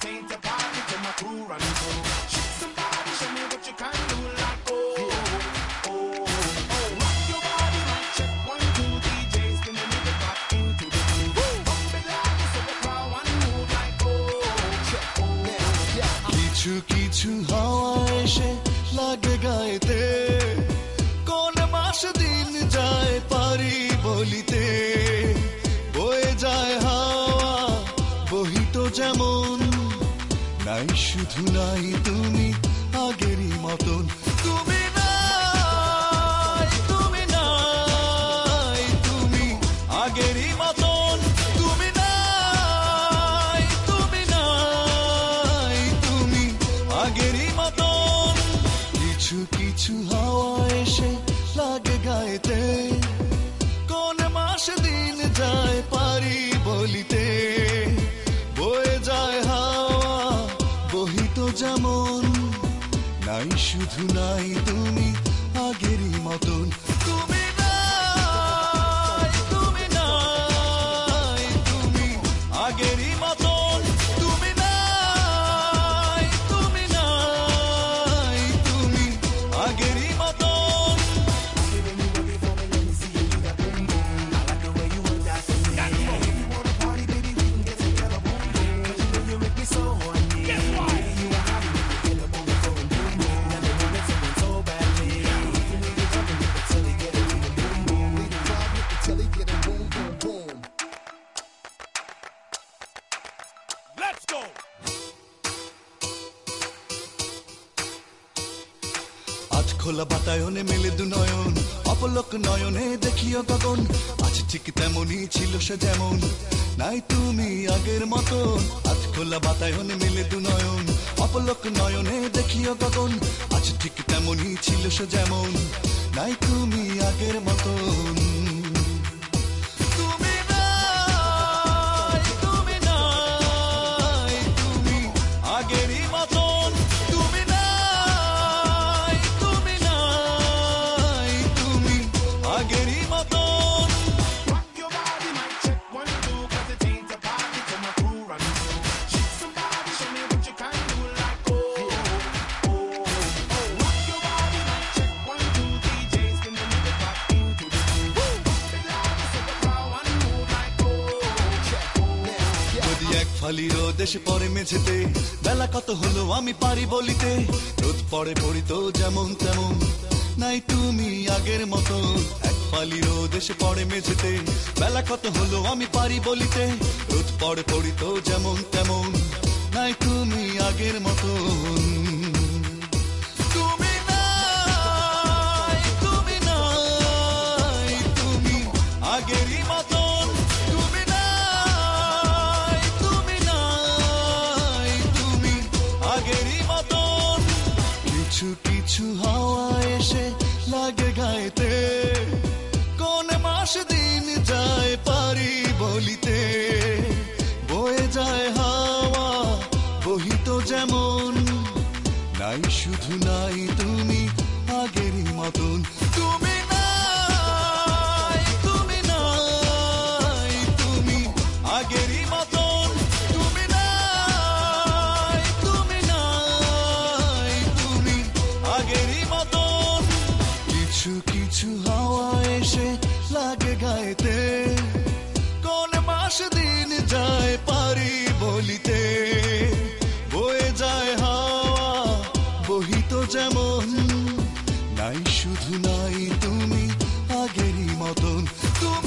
ain't a party till my crew run through. Shake somebody, show me what you can do. Like rock your body, mic check 1 2 DJs, spinning it back into the groove. Bump it loud so the crowd one move like কিছু কিছু হাওয়া এসে লাগে গায়েতে, কোন মাস দিন যায় পারি বলিতে, বয়ে যায় হাওয়া বহিত যেমন, নাই শুধু নাই তুমি আগেরই মতন, তুমি নাই, তুমি নাই, তুমি আগেরই মতন, তুমি নাই, তুমি নাই, তুমি আগেরই মতন। কিছু কিছু হাওয়া এসে লাগে গায়েতে, কোন মাস দিন যায় পারি বলিতে, বয়ে যায় হাওয়া বহিত যেমন, নাই শুধু নাই তুমি আগেরই মতন, তুমি নাই, তুমি নাই, তুমি আগেরই মতন, তুমি নাই, তুমি নাই, তুমি আগেরই মতন। let's go. আজ খোলা বাতায়নে মেলে দু নয়ন, অপলক নয়নে দেখিও গগন, আজ ঠিক তেমনই ছিল সে যেমন, নাই তুমি আগের মতন। আজ খোলা বাতায়নে মেলে দু নয়ন, অপলক নয়নে দেখিও গগন, আজ ঠিক তেমনই ছিল সে যেমন, নাই তুমি আগের মতন। তুমি নাই, তুমি নাই, তুমি আগেরই মতন, তুমি নাই, তুমি নাই, তুমি আগেরই মতন। Rock your body, mic check 1 2, 'cause it ain't a party till my crew run through. Shake somebody, show me what you can do. Like rock your body, mic check 1 2 DJs, spinning it back into the groove. Bump it loud so the crowd one move like যদি এক ফালি রোদ এসে পড়ে মেঝেতে, বেলা কত হলো আমি পারি বলিতে, রোদ পড়ে পড়িত যেমন তেমন, নাই তুমি আগের মতন। এক ফালি রোদ এসে পড়ে মেঝেতে, বেলা কত হলো আমি পারি বলিতে, রোদ পড়ে পড়িত যেমন তেমন, নাই তুমি আগের মতন। তুমি নাই, তুমি নাই, তুমি আগেরই মতন, তুমি নাই, তুমি নাই, তুমি আগেরই মতন। কিছু কিছু হাওয়া এসে লাগে গায়েতে, কোন মাস দিন যায় পারি বলিতে, বয়ে যায় হাওয়া বহিত যেমন, নাই শুধু নাই তুমি আগেরই মতন, তুমি নাই, তুমি নাই, তুমি আগেরই মতন, তুমি নাই, তুমি নাই, তুমি আগেরই মতন। কিছু কিছু হাওয়া এসে লাগে গায়েতে, কোন মাস দিন যায় পারি বলিতে, বয়ে যায় হাওয়া বহিত যেমন, নাই শুধু নাই তুমি আগেরই মতন, তুমি